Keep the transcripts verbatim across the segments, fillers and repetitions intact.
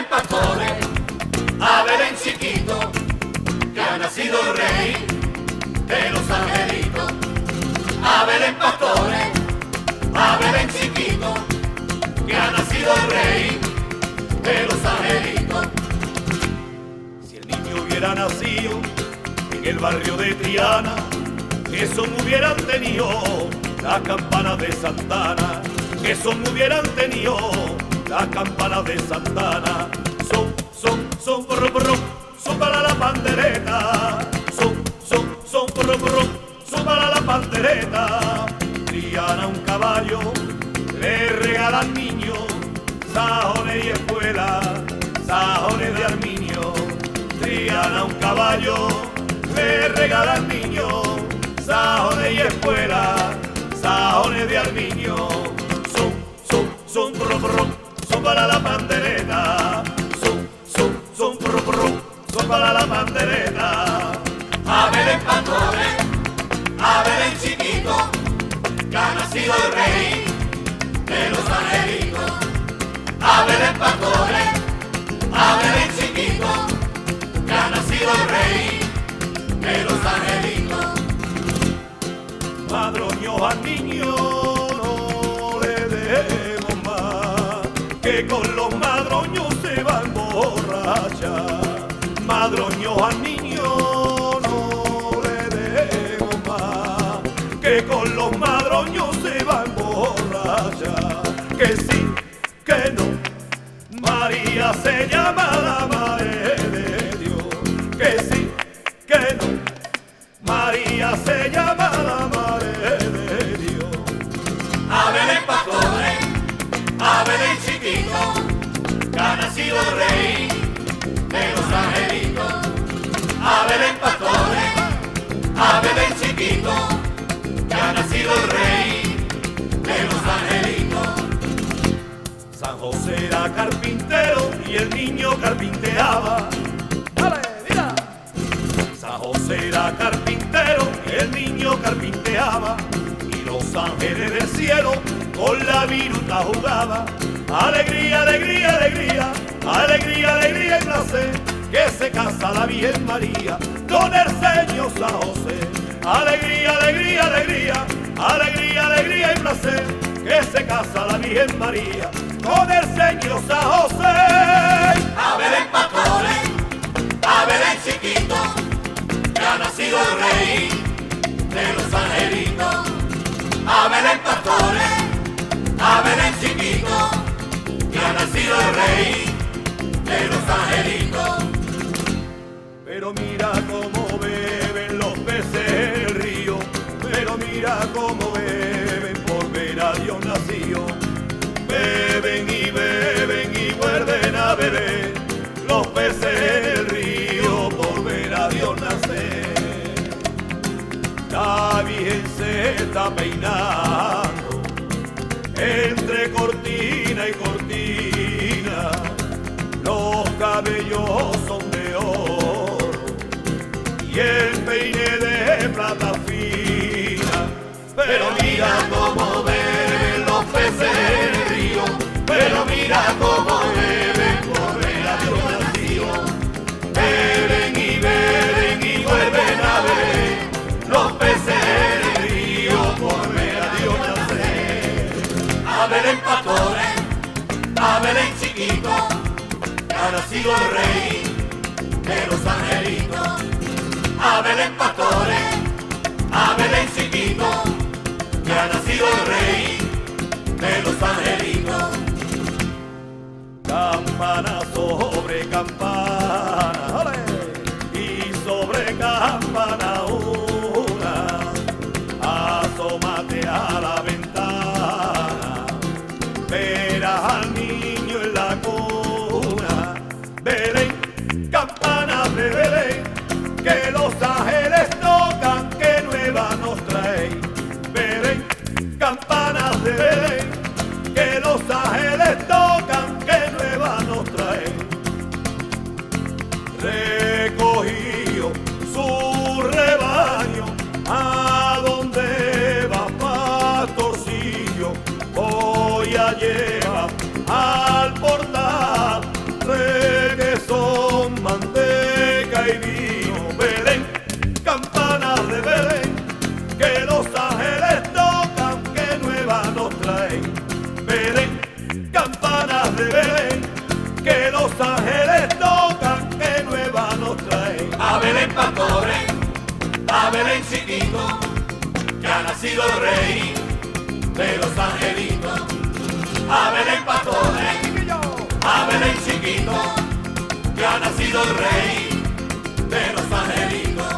pastores, a Belén chiquito, que ha nacido el rey de los angelitos. A Belén pastores, a Belén chiquito, que ha nacido el rey de los angelitos. Si el niño hubiera nacido en el barrio de Triana, eso me hubieran tenido las campanas de Santana, eso me hubieran tenido las campanas de Santana. Son, son, son, porro, porro, son para la pandereta. Son, son, son, porro, porro, son para la pandereta. Triana un caballo, le regala al niño sajones y espuela, sajones de arminio. Triana un caballo, le regala al niño sajones y espuela, sajones de arminio. Son, son, son, porro, porro, son para la pandereta. Son, son, son, porro, porro, son para la pandereta. A Belén pastores, a Belén chiquito, que ha nacido el rey de los angelitos. A Belén pastores, a Belén chiquito, que ha nacido el rey de los angelitos. Madroño al niño no le demos más, que con los madroños se va a emborrachar. Madroño al niño no le demos más, que con los madroños se va a emborrachar. Que sí, que no, María se llama la madre de Dios. Que sí, que no, María se llama la madre de Dios. A Belén pastores, a Belén chiquito, que ha nacido el rey de los angelitos. A Belén pastores, a Belén chiquito, que ha nacido el rey de los angelitos. San José era carpintero y el niño carpinteaba. ¡Dale, mira! San José era carpintero y el niño carpinteaba. Y los ángeles del cielo con la viruta jugaban. Alegría, alegría, alegría, alegría, alegría y placer, que se casa la Virgen María con el Señor San José. Alegría, alegría, alegría, alegría, alegría y placer, que se casa la Virgen María con el Señor San José. A Belén pastores, a Belén chiquito, que ha nacido el rey de los angelitos. A Belén pastores, a Belén chiquito, que ha nacido el rey de los angelitos. Pero mira cómo beben los peces en el río, pero mira cómo beben por ver a Dios nacido. Beben y beben y vuelven a beber los peces en el río por ver a Dios nacer. La Virgen se está peinando entre cortina y cortina, los cabellos son de oro y el peine de plata fina. Pero mira cómo beben los peces en el río, pero mira cómo beben por ver a Dios nacido. Beben y beben y vuelven a beber los peces en el río por ver a Dios nacer. A Belén pastores, a Belén chiquito, que ha nacido el rey de los angelitos. A Belén pastores, a Belén chiquito, que ha nacido el rey de los angelitos. Campana sobre campana, ¡ole! Y sobre campana una, asómate a la ventana, verás al niño en la cuna. Belén, campana de Belén, que los ángeles tocan, que nueva nos trae. Belén, campanas de Belén, que los ángeles tocan, que nueva nos trae. a Belén chiquito, que ha nacido el rey de los angelitos. A Belén pastores, a Belén chiquito, que ha nacido el rey de los angelitos.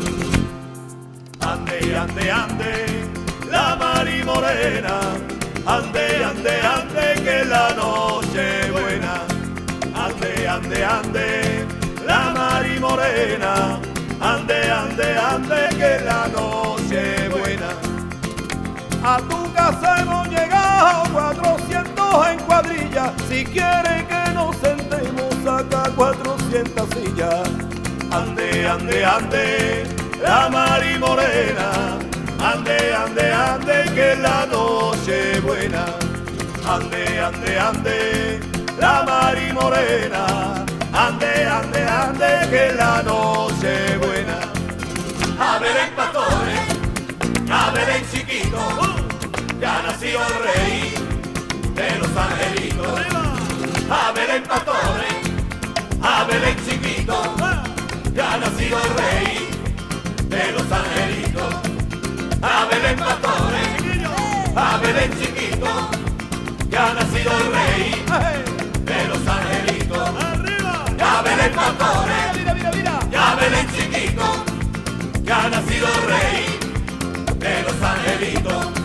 Ande, ande, ande, la Mari Morena, ande, ande, ande, que la noche es buena. Ande, ande, ande, la Mari Morena, ande, ande, ande, que la noche es buena. A tu casa hemos llegado cuatrocientos en cuadrilla, si quieren que nos sentemos acá cuatrocientas sillas. Ande, ande, ande, la Mari Morena, ande, ande, ande, que la noche es buena. Ande, ande, ande, la Mari Morena, ande, ande, ande, que la noche es buena. A Belén pastores, a Belén chiquito, que ha nacido el rey de los angelitos. A Belén pastores, a Belén chiquito, que ha nacido el rey de los angelitos. A Belén pastores, a Belén chiquito, que ha nacido el rey de los angelitos. A Belén pastores, a Belén chiquito, que ha nacido el rey de los angelitos.